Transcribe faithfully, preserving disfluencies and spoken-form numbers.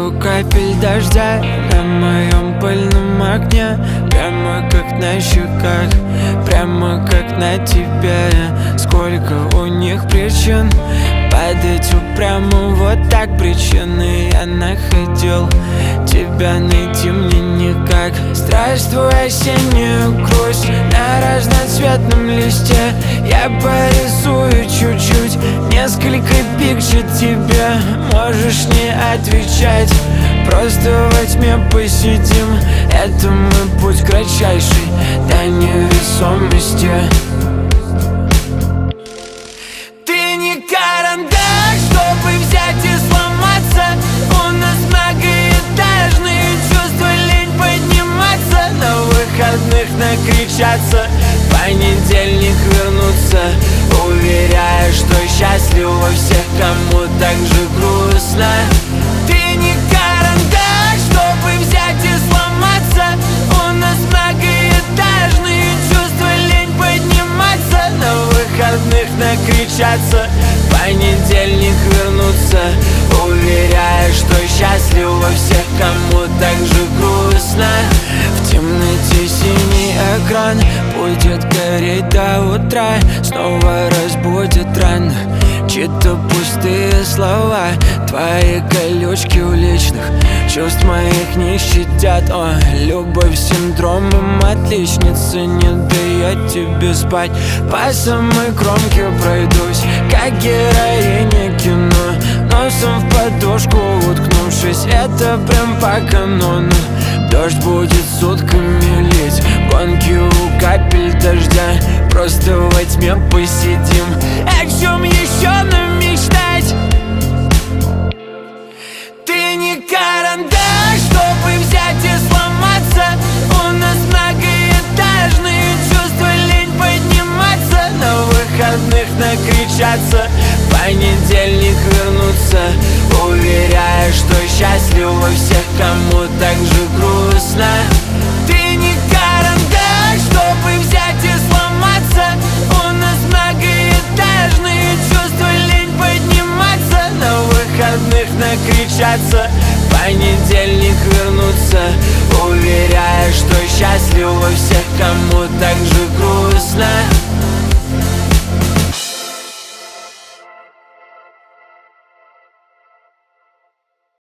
Сколько капель дождя на моем пыльном окне, прямо как на щеках, прямо как на тебе. Сколько у них причин падать упрямо, вот так причины. Я находил, тебя найти мне никак. Здравствуй, осеннюю грусть на разноцветном листе. Я порисую чуть-чуть, несколько пикчет тебе. Можешь не отвечать, просто во тьме посидим. Это мой путь кратчайший до невесомости. Ты не карандаш, чтобы взять и сломаться. У нас многоэтажные чувства, лень подниматься. На выходных накричаться, в понедельник вернуться, уверяя, что счастлив во всех, кому так же грустно. Ты не карандаш, чтобы взять и сломаться. У нас многоэтажные чувства, лень подниматься. На выходных накричаться, в понедельник вернуться, уверяя, что счастлив во всех, кому так же грустно. В темноте синий экран будет гореть до утра, снова разбудит рано чьи-то пустые слова. Твои колючки уличных чувств моих не щадят. О, любовь синдромом отличницы не дает тебе спать. По самой кромке пройдусь, как героиня кино, носом в подушку уткнувшись. Это прям по канону. Дождь будет сутками лить, гонки у капель дождя. Просто во тьме посидим, о чем еще нам мечтать? Ты не карандаш, чтобы взять и сломаться. У нас многоэтажные чувства, лень подниматься. На выходных накричаться, в понедельник вернуться, уверяя, что счастлив во всех, кому так же грустно. Ты не карандаш, чтобы взять и сломаться. У нас многоэтажные чувства, лень подниматься. На выходных накричаться, в понедельник вернуться, уверяя, что счастлив во всех, кому так же грустно.